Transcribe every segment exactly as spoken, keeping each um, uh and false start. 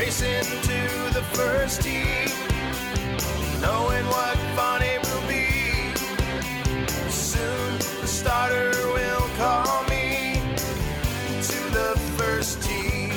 racing to the first tee, knowing what fun it will be. Soon the starter will call me to the first tee.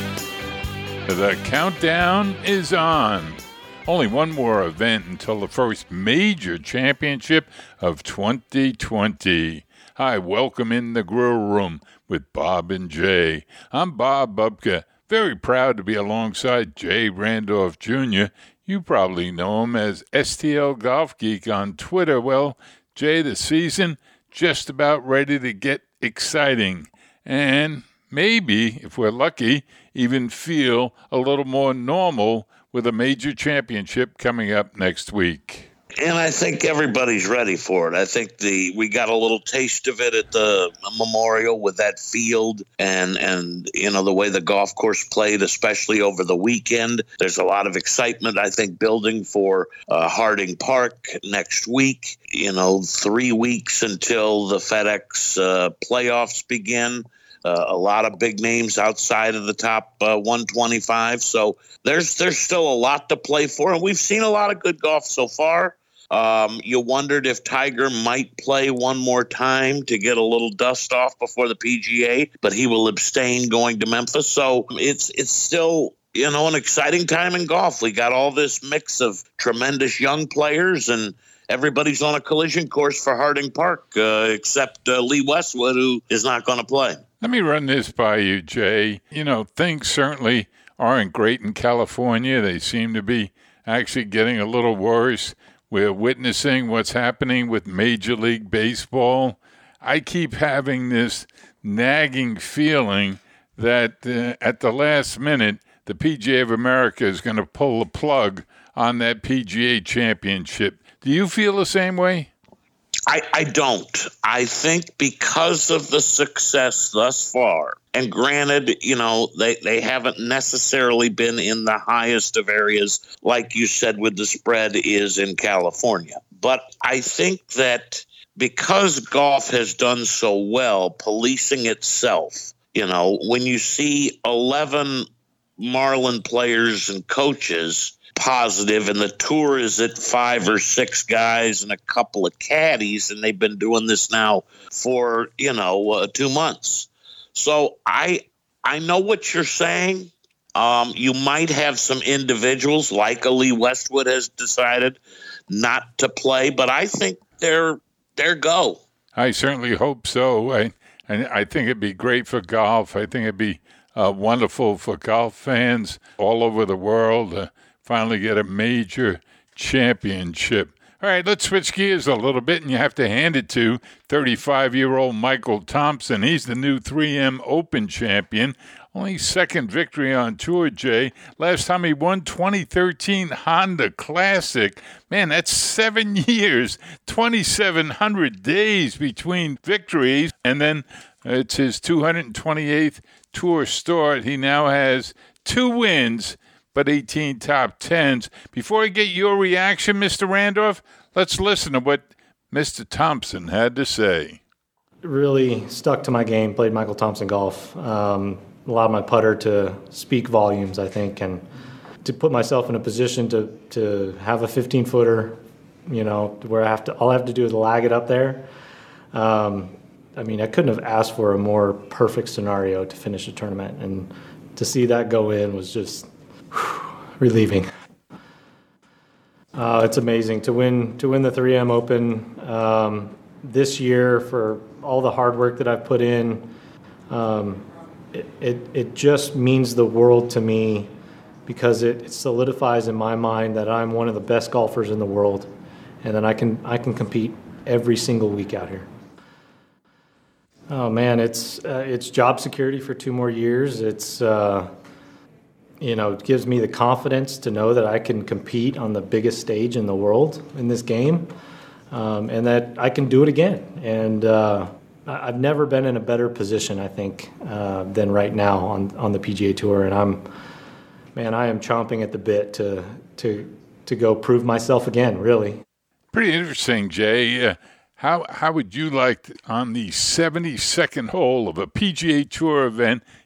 The countdown is on. Only one more event until the first major championship of twenty twenty. Hi, welcome in the grill room with Bob and Jay. I'm Bob Bubka, very proud to be alongside Jay Randolph Junior You probably know him as S T L Golf Geek on Twitter. Well, Jay, the season just about ready to get exciting. And maybe, if we're lucky, even feel a little more normal with a major championship coming up next week. And I think everybody's ready for it. I think the we got a little taste of it at the Memorial with that field and, and you know, the way the golf course played, especially over the weekend. There's a lot of excitement, I think, building for uh, Harding Park next week. You know, three weeks until the FedEx uh, playoffs begin. Uh, a lot of big names outside of the top uh, one twenty-five. So there's there's still a lot to play for. And we've seen a lot of good golf so far. Um, you wondered if Tiger might play one more time to get a little dust off before the P G A, but he will abstain going to Memphis. So it's it's still, you know, an exciting time in golf. We got all this mix of tremendous young players, and everybody's on a collision course for Harding Park, uh, except uh, Lee Westwood, who is not going to play. Let me run this by you, Jay. You know, things certainly aren't great in California. They seem to be actually getting a little worse. We're witnessing what's happening with Major League Baseball. I keep having this nagging feeling that uh, at the last minute, the P G A of America is going to pull the plug on that P G A championship. Do you feel the same way? I, I don't. I think because of the success thus far, and granted, you know, they, they haven't necessarily been in the highest of areas, like you said, with the spread is in California. But I think that because golf has done so well policing itself, you know, when you see eleven Marlin players and coaches positive, and the tour is at five or six guys and a couple of caddies, and they've been doing this now for, you know, uh, two months. So I I know what you're saying. Um, you might have some individuals like a Lee Westwood has decided not to play, but I think they're they're go. I certainly hope so. I I, I think it'd be great for golf. I think it'd be uh, wonderful for golf fans all over the world. Uh, finally get a major championship. All right, let's switch gears a little bit, and you have to hand it to thirty-five-year-old Michael Thompson. He's the new three M Open champion. Only second victory on tour, Jay. Last time he won, twenty thirteen Honda Classic. Man, that's seven years, twenty-seven hundred days between victories, and then it's his two hundred twenty-eighth tour start. He now has two wins, but eighteen top tens. Before I get your reaction, Mister Randolph, let's listen to what Mister Thompson had to say. Really stuck to my game, played Michael Thompson golf. Um, allowed my putter to speak volumes, I think, and to put myself in a position to, to have a fifteen-footer, you know, where I have to, all I have to do is lag it up there. Um, I mean, I couldn't have asked for a more perfect scenario to finish a tournament, and to see that go in was just relieving. Uh, it's amazing to win to win the three M Open um, this year for all the hard work that I've put in. Um, it, it it just means the world to me because it, it solidifies in my mind that I'm one of the best golfers in the world, and that I can I can compete every single week out here. Oh man, it's uh, it's job security for two more years. It's uh, You know, it gives me the confidence to know that I can compete on the biggest stage in the world in this game, um, and that I can do it again. And uh, I've never been in a better position, I think, uh, than right now on, on the P G A Tour. And I'm, man, I am chomping at the bit to to to go prove myself again. Really. Pretty interesting, Jay. Uh, how how would you like to, on the seventy-second hole of a P G A Tour event,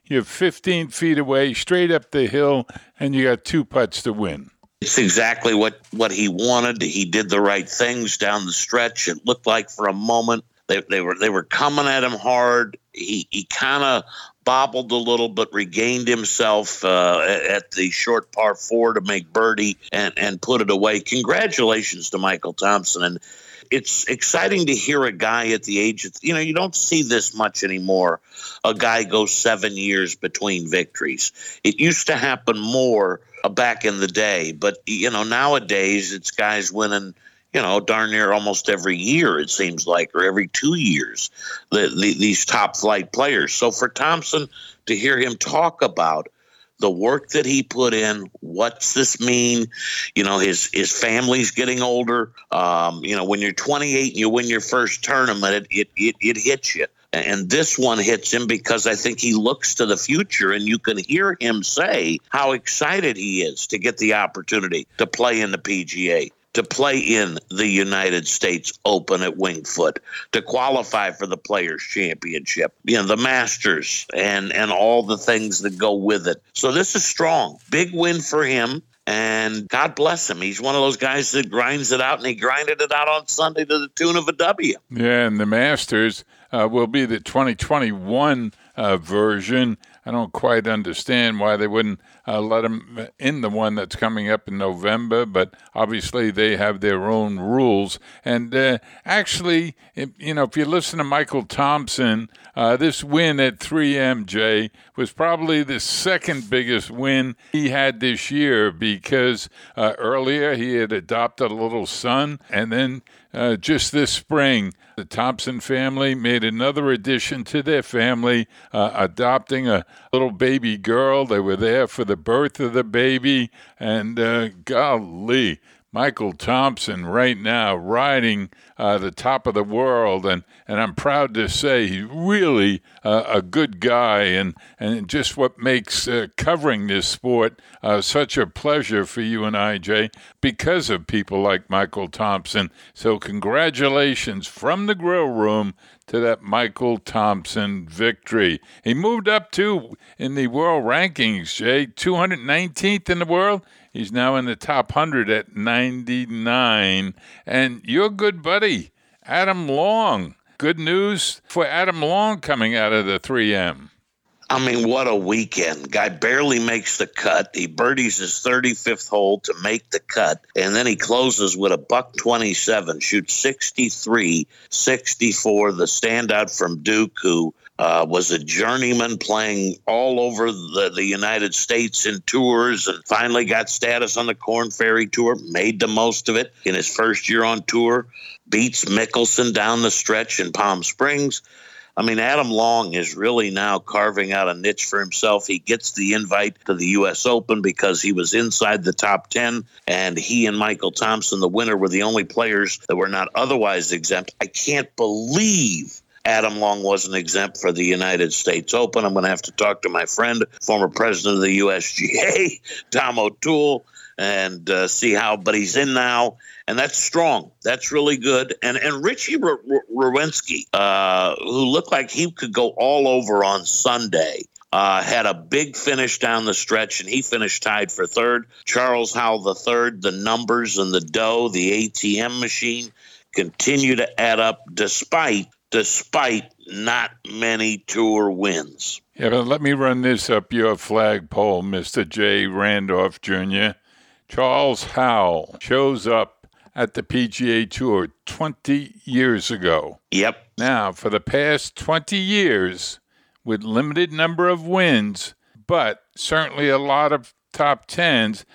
you're fifteen feet away, straight up the hill, and you got two putts to win. It's exactly what, what he wanted. He did the right things down the stretch. It looked like for a moment they, they were they were coming at him hard. He he kind of bobbled a little, but regained himself uh, at the short par four to make birdie and, and put it away. Congratulations to Michael Thompson. And it's exciting to hear a guy at the age of, you know, you don't see this much anymore. A guy goes seven years between victories. It used to happen more back in the day, but you know, nowadays it's guys winning, you know, darn near almost every year, it seems like, or every two years, the, the, these top flight players. So for Thompson to hear him talk about the work that he put in, what's this mean? You know, his his family's getting older. Um, you know, when you're twenty-eight and you win your first tournament, it it it, it hits you. And this one hits him because I think he looks to the future, and you can hear him say how excited he is to get the opportunity to play in the P G A, to play in the United States Open at Winged Foot, to qualify for the Players' Championship, you know, the Masters, and, and all the things that go with it. So this is strong. Big win for him. And God bless him. He's one of those guys that grinds it out, and he grinded it out on Sunday to the tune of a W. Yeah, and the Masters uh, will be the twenty twenty-one uh, version. I don't quite understand why they wouldn't uh, let him in the one that's coming up in November, but obviously they have their own rules. And uh, actually, if, you know, if you listen to Michael Thompson, uh, this win at three M, Jay, was probably the second biggest win he had this year, because uh, earlier he had adopted a little son, and then uh, just this spring, the Thompson family made another addition to their family, uh, adopting a little baby girl. They were there for the birth of the baby, and uh, golly, Michael Thompson right now riding uh, the top of the world, and, and I'm proud to say he's really uh, a good guy, and, and just what makes uh, covering this sport uh, such a pleasure for you and I, Jay, because of people like Michael Thompson. So congratulations from the grill room to that Michael Thompson victory. He moved up, too, in the world rankings, Jay, two hundred nineteenth in the world. He's now in the top one hundred at ninety-nine. And your good buddy, Adam Long. Good news for Adam Long coming out of the three M. I mean, what a weekend. Guy barely makes the cut. He birdies his thirty-fifth hole to make the cut, and then he closes with a buck twenty-seven, shoots sixty-three sixty-four, the standout from Duke, who uh, was a journeyman playing all over the, the United States in tours, and finally got status on the Korn Ferry Tour, made the most of it in his first year on tour, beats Mickelson down the stretch in Palm Springs. I mean, Adam Long is really now carving out a niche for himself. He gets the invite to the U S Open because he was inside the top ten, and he and Michael Thompson, the winner, were the only players that were not otherwise exempt. I can't believe Adam Long wasn't exempt for the United States Open. I'm going to have to talk to my friend, former president of the U S G A, Tom O'Toole, and uh, see how, but he's in now, and that's strong. That's really good. And and Richie Rowensky, uh, who looked like he could go all over on Sunday, uh, had a big finish down the stretch, and he finished tied for third. Charles Howell the third, the numbers and the dough, the A T M machine, continue to add up despite despite not many tour wins. Yeah, but let me run this up your flagpole, Mister J. Randolph Junior Charles Howell shows up at the P G A Tour twenty years ago. Yep. Now, for the past twenty years, with limited number of wins, but certainly a lot of top tens.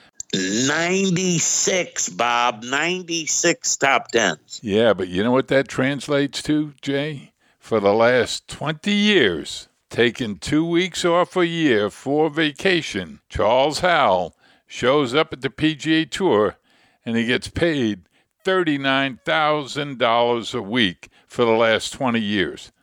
ninety-six, Bob. ninety-six top tens. Yeah, but you know what that translates to, Jay? For the last twenty years, taking two weeks off a year for vacation, Charles Howell shows up at the P G A Tour, and he gets paid thirty-nine thousand dollars a week for the last twenty years.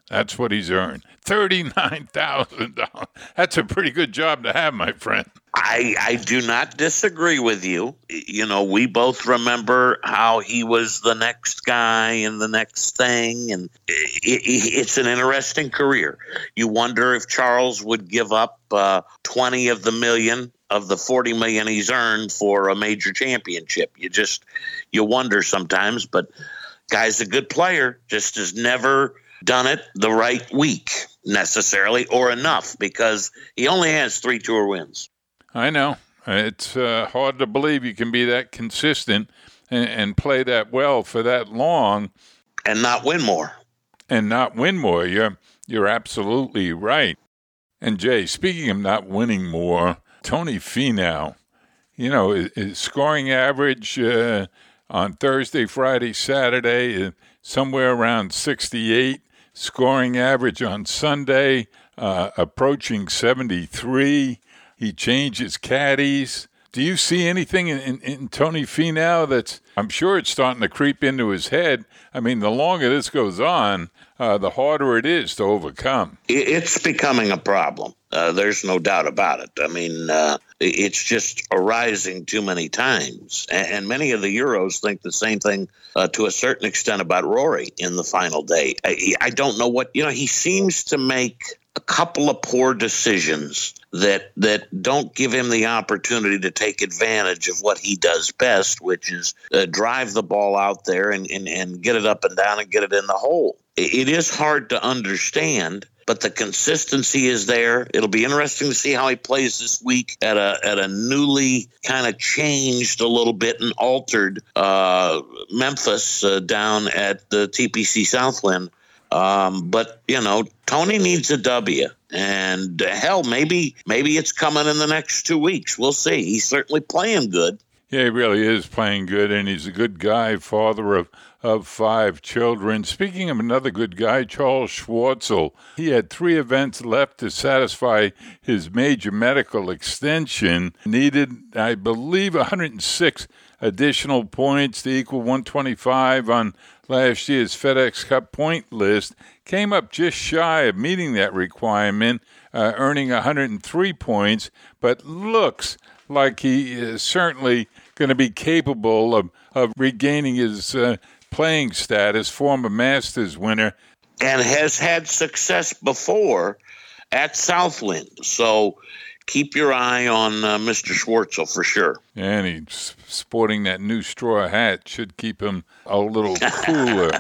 That's what he's earned. thirty-nine thousand dollars. That's a pretty good job to have, my friend. I, I do not disagree with you. You know, we both remember how he was the next guy and the next thing, and it, it, it's an interesting career. You wonder if Charles would give up uh, twenty of the million of the forty million he's earned for a major championship. You just, you wonder sometimes, but guy's a good player, just has never done it the right week necessarily or enough, because he only has three tour wins. I know. It's uh, hard to believe you can be that consistent and, and play that well for that long. And not win more. And not win more. You're, you're absolutely right. And, Jay, speaking of not winning more, Tony Finau, you know, his scoring average uh, on Thursday, Friday, Saturday, uh, somewhere around sixty-eight. Scoring average on Sunday, uh, approaching seventy-three. He changes caddies. Do you see anything in, in, in Tony Finau that's, I'm sure it's starting to creep into his head. I mean, the longer this goes on, uh, the harder it is to overcome. It's becoming a problem. Uh, there's no doubt about it. I mean, uh, it's just arising too many times. And, and many of the Euros think the same thing uh, to a certain extent about Rory in the final day. I, I don't know what, you know, he seems to make a couple of poor decisions that that don't give him the opportunity to take advantage of what he does best, which is uh, drive the ball out there and, and, and get it up and down and get it in the hole. It is hard to understand, but the consistency is there. It'll be interesting to see how he plays this week at a at a newly kind of changed a little bit and altered uh, Memphis uh, down at the T P C Southwind. Um, but, you know, Tony needs a W. And uh, hell, maybe maybe it's coming in the next two weeks. We'll see. He's certainly playing good. Yeah, he really is playing good, and he's a good guy, father of, of five children. Speaking of another good guy, Charles Schwartzel, he had three events left to satisfy his major medical extension. Needed, I believe, one hundred six additional points to equal one twenty-five on last year's FedEx Cup point list. Came up just shy of meeting that requirement, uh, earning one hundred three points, but looks like he is certainly going to be capable of, of regaining his uh, playing status, former Masters winner. And has had success before at Southwind. So keep your eye on uh, Mister Schwartzel for sure. And he's sporting that new straw hat. Should keep him a little cooler.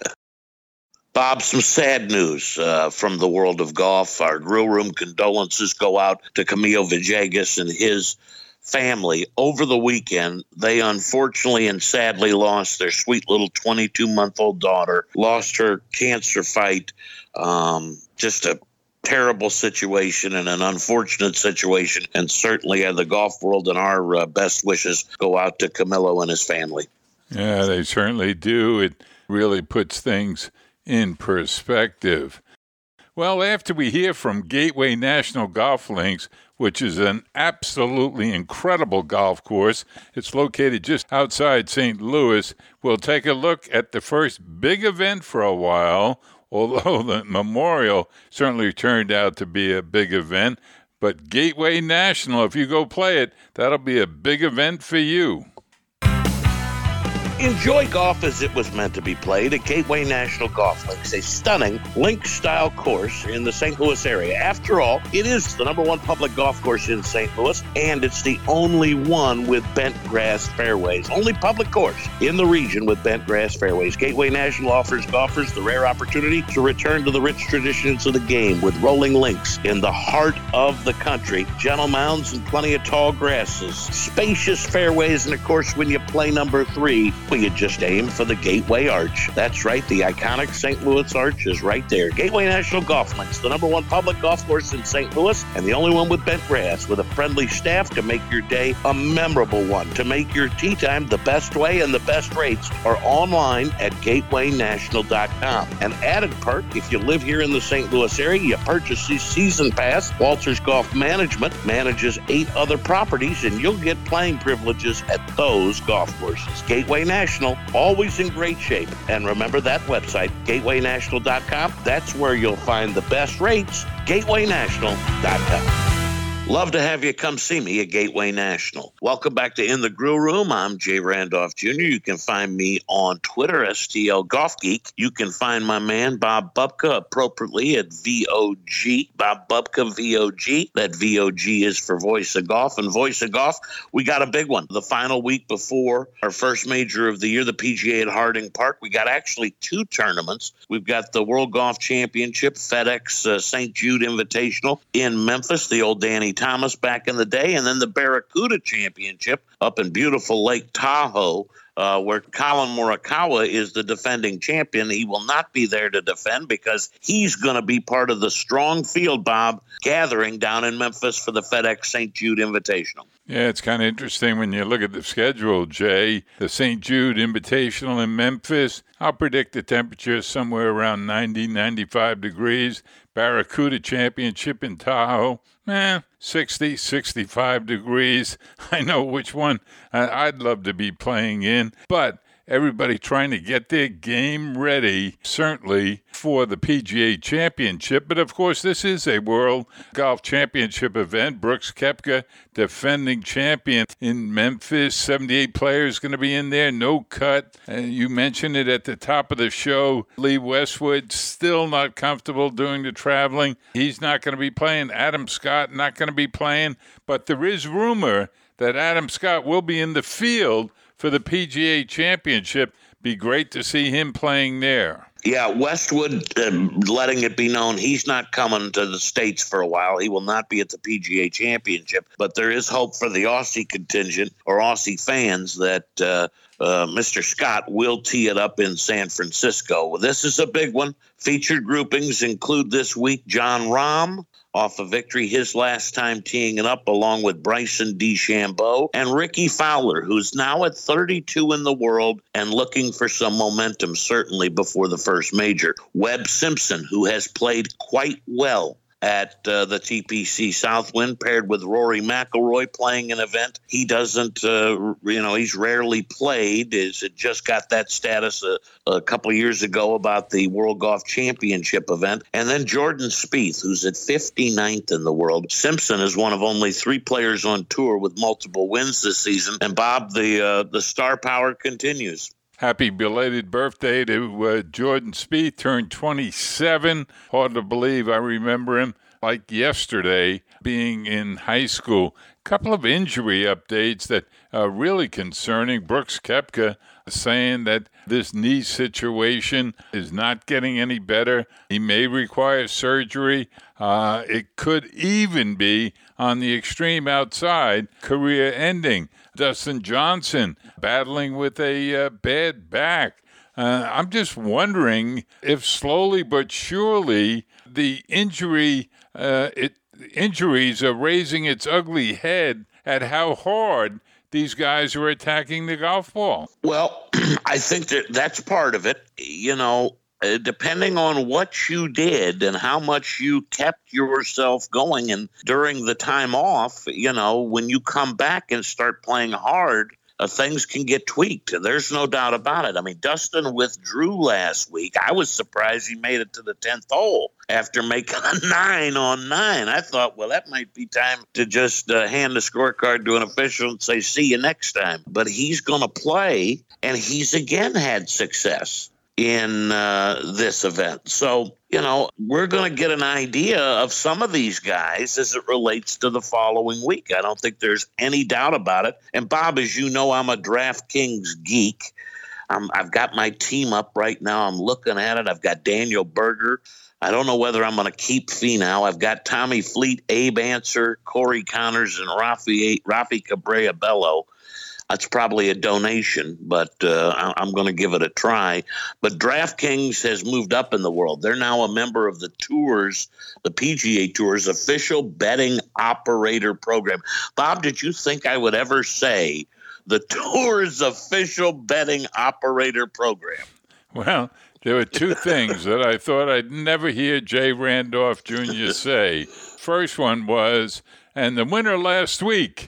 Bob, some sad news uh, from the world of golf. Our Grill Room condolences go out to Camilo Villegas and his family. Over the weekend, they unfortunately and sadly lost their sweet little twenty-two-month-old daughter, lost her cancer fight. Um, just a terrible situation and an unfortunate situation, and certainly uh, the golf world and our uh, best wishes go out to Camilo and his family. Yeah, they certainly do. It really puts things in perspective. Well, after we hear from Gateway National Golf Links, which is an absolutely incredible golf course, it's located just outside Saint Louis, we'll take a look at the first big event for a while, although the Memorial certainly turned out to be a big event. But Gateway National, if you go play it, that'll be a big event for you. Enjoy golf as it was meant to be played at Gateway National Golf Links, a stunning link-style course in the Saint Louis area. After all, it is the number one public golf course in Saint Louis, and it's the only one with bent grass fairways. Only public course in the region with bent grass fairways. Gateway National offers golfers the rare opportunity to return to the rich traditions of the game with rolling links in the heart of the country, gentle mounds and plenty of tall grasses, spacious fairways, and of course, when you play number three, well, you just aim for the Gateway Arch. That's right, the iconic Saint Louis Arch is right there. Gateway National Golf Links, the number one public golf course in Saint Louis, and the only one with bent grass, with a friendly staff to make your day a memorable one. To make your tee time the best way and the best rates are online at gateway national dot com. An added perk, if you live here in the Saint Louis area, you purchase the season pass. Walters Golf Management manages eight other properties, and you'll get playing privileges at those golf courses. Gateway National. National, always in great shape. And remember that website, gateway national dot com. That's where you'll find the best rates, gateway national dot com. Love to have you come see me at Gateway National. Welcome back to In the Grill Room. I'm Jay Randolph Junior You can find me on Twitter, S T L Golf Geek. You can find my man, Bob Bubka, appropriately at V O G. Bob Bubka, V O G. That V O G is for Voice of Golf. And Voice of Golf, we got a big one. The final week before our first major of the year, the P G A at Harding Park, we got actually two tournaments. We've got the World Golf Championship, FedEx uh, Saint Jude Invitational in Memphis, the old Danny Thomas back in the day, and then the Barracuda Championship up in beautiful Lake Tahoe, uh, where Colin Morikawa is the defending champion. He will not be there to defend because he's going to be part of the strong field, Bob, gathering down in Memphis for the FedEx Saint Jude Invitational. Yeah, it's kind of interesting when you look at the schedule, Jay. The Saint Jude Invitational in Memphis, I'll predict the temperature somewhere around ninety, ninety-five degrees. Barracuda Championship in Tahoe, eh, sixty, sixty-five degrees. I know which one I'd love to be playing in, but everybody trying to get their game ready, certainly for the P G A Championship. But, of course, this is a World Golf Championship event. Brooks Koepka, defending champion in Memphis. seventy-eight players going to be in there, no cut. And you mentioned it at the top of the show. Lee Westwood still not comfortable doing the traveling. He's not going to be playing. Adam Scott not going to be playing. But there is rumor that Adam Scott will be in the field for the P G A Championship. Be great to see him playing there. Yeah, Westwood uh, letting it be known he's not coming to the States for a while. He will not be at the P G A Championship. But there is hope for the Aussie contingent or Aussie fans that uh, uh, Mister Scott will tee it up in San Francisco. Well, this is a big one. Featured groupings include this week Jon Rahm off a victory his last time teeing it up, along with Bryson DeChambeau and Ricky Fowler, who's now at thirty-two in the world and looking for some momentum, certainly before the first major. Webb Simpson, who has played quite well at uh, the T P C Southwind, paired with Rory McIlroy playing an event. He doesn't, uh, you know, he's rarely played. Is it just got that status a, a couple years ago about the World Golf Championship event. And then Jordan Spieth, who's at fifty-ninth in the world. Simpson is one of only three players on tour with multiple wins this season. And Bob, the uh, the star power continues. Happy belated birthday to uh, Jordan Spieth, turned twenty-seven. Hard to believe. I remember him like yesterday being in high school. A couple of injury updates that are really concerning. Brooks Koepka saying that this knee situation is not getting any better. He may require surgery. Uh, it could even be, on the extreme outside, career ending. Dustin Johnson battling with a uh, bad back. Uh, I'm just wondering if slowly but surely the injury, uh, it, injuries are raising its ugly head at how hard these guys are attacking the golf ball. Well, I think that that's part of it. You know, uh, depending on what you did and how much you kept yourself going, and during the time off, you know, when you come back and start playing hard, uh, things can get tweaked. There's no doubt about it. I mean, Dustin withdrew last week. I was surprised he made it to the tenth hole after making a nine on nine. I thought, well, that might be time to just uh, hand the scorecard to an official and say, see you next time. But he's going to play, and he's again had success in uh, this event. So, you know, we're going to get an idea of some of these guys as it relates to the following week. I don't think there's any doubt about it. And Bob, as you know, I'm a DraftKings geek. I'm, I've got my team up right now. I'm looking at it. I've got Daniel Berger. I don't know whether I'm going to keep Finau. I've got Tommy Fleet, Abe Answer, Corey Connors, and Rafi, Rafi Cabrera Bello. That's probably a donation, but uh, I'm going to give it a try. But DraftKings has moved up in the world. They're now a member of the Tours, the P G A Tour's official betting operator program. Bob, did you think I would ever say the Tour's official betting operator program? Well, there were two things that I thought I'd never hear Jay Randolph Junior say. First one was, and the winner last week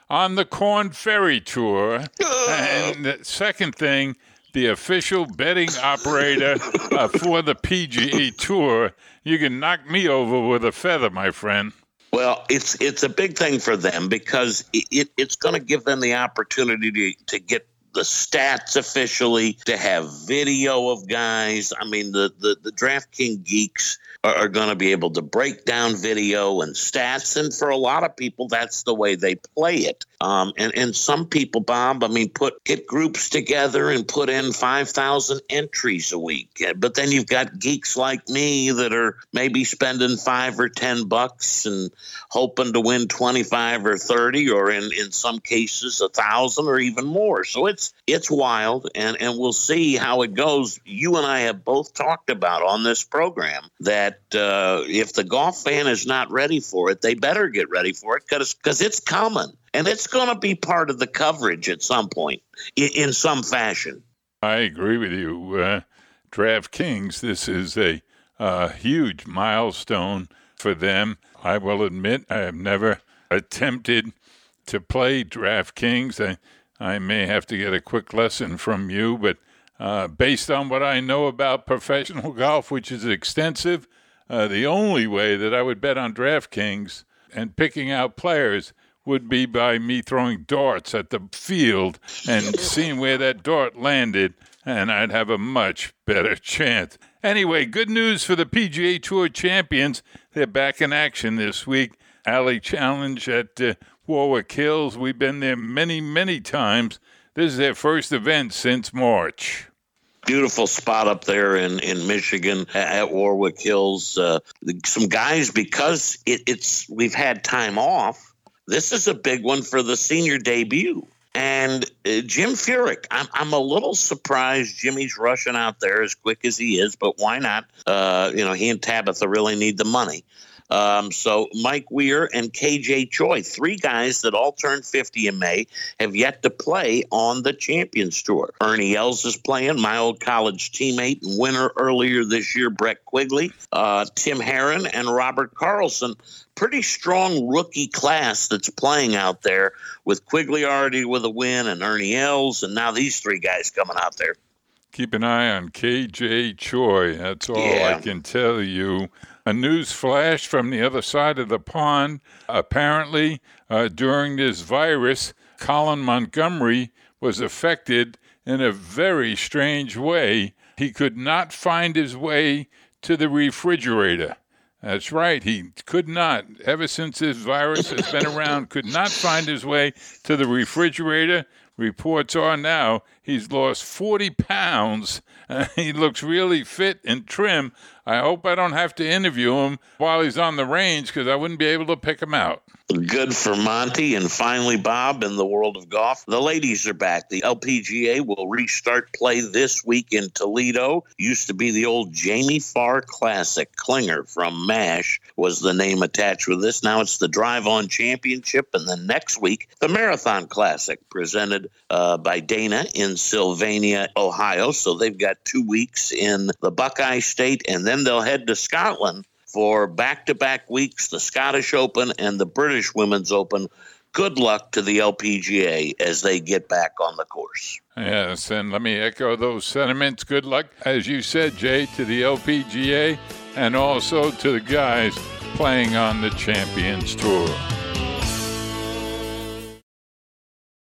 on the Korn Ferry Tour. And the second thing, the official betting operator uh, for the P G A Tour. You can knock me over with a feather, my friend. Well, it's it's a big thing for them because it, it, it's going to give them the opportunity to, to get the stats officially, to have video of guys. I mean, the, the, the DraftKings geeks are, are going to be able to break down video and stats. And for a lot of people, that's the way they play it. Um, and, and some people, Bob, I mean, put get groups together and put in five thousand entries a week. But then you've got geeks like me that are maybe spending five or ten bucks and hoping to win twenty-five or thirty, or in, in some cases, a thousand or even more. So it's it's wild, and, and we'll see how it goes. You and I have both talked about on this program that uh, if the golf fan is not ready for it, they better get ready for it because it's coming. And it's going to be part of the coverage at some point in, in some fashion. I agree with you. Uh, DraftKings, this is a uh, huge milestone for them. I will admit I have never attempted to play DraftKings. I, I may have to get a quick lesson from you, but uh, based on what I know about professional golf, which is extensive, uh, the only way that I would bet on DraftKings and picking out players would be by me throwing darts at the field and seeing where that dart landed, and I'd have a much better chance. Anyway, good news for the P G A Tour champions. They're back in action this week. Alley Challenge at uh, Warwick Hills. We've been there many, many times. This is their first event since March. Beautiful spot up there in, in Michigan at Warwick Hills. Uh, some guys, because it, it's we've had time off, this is a big one for the senior debut. And uh, Jim Furyk, I'm, I'm a little surprised Jimmy's rushing out there as quick as he is, but why not? Uh, you know, he and Tabitha really need the money. Um, so Mike Weir and K J Choi, three guys that all turned fifty in May, have yet to play on the Champions Tour. Ernie Els is playing, my old college teammate and winner earlier this year, Brett Quigley, uh, Tim Herron, and Robert Carlson. Pretty strong rookie class that's playing out there, with Quigley already with a win and Ernie Els, and now these three guys coming out there. Keep an eye on K J Choi. That's all Yeah. I can tell you. A news flash from the other side of the pond. Apparently, uh, during this virus, Colin Montgomery was affected in a very strange way. He could not find his way to the refrigerator. That's right. He could not, ever since this virus has been around, could not find his way to the refrigerator. Reports are now he's lost forty pounds. Uh, he looks really fit and trim. I hope I don't have to interview him while he's on the range, because I wouldn't be able to pick him out. Good for Monty. And finally, Bob, in the world of golf, the ladies are back. The L P G A will restart play this week in Toledo. Used to be the old Jamie Farr Classic. Klinger from MASH was the name attached with this. Now it's the Drive On Championship. And then next week, the Marathon Classic, presented uh, by Dana in Sylvania, Ohio. So they've got two weeks in the Buckeye State, and then they'll head to Scotland for back-to-back weeks, the Scottish Open and the British Women's Open. Good luck to the L P G A as they get back on the course. Yes, and let me echo those sentiments. Good luck, as you said, Jay, to the L P G A and also to the guys playing on the Champions Tour.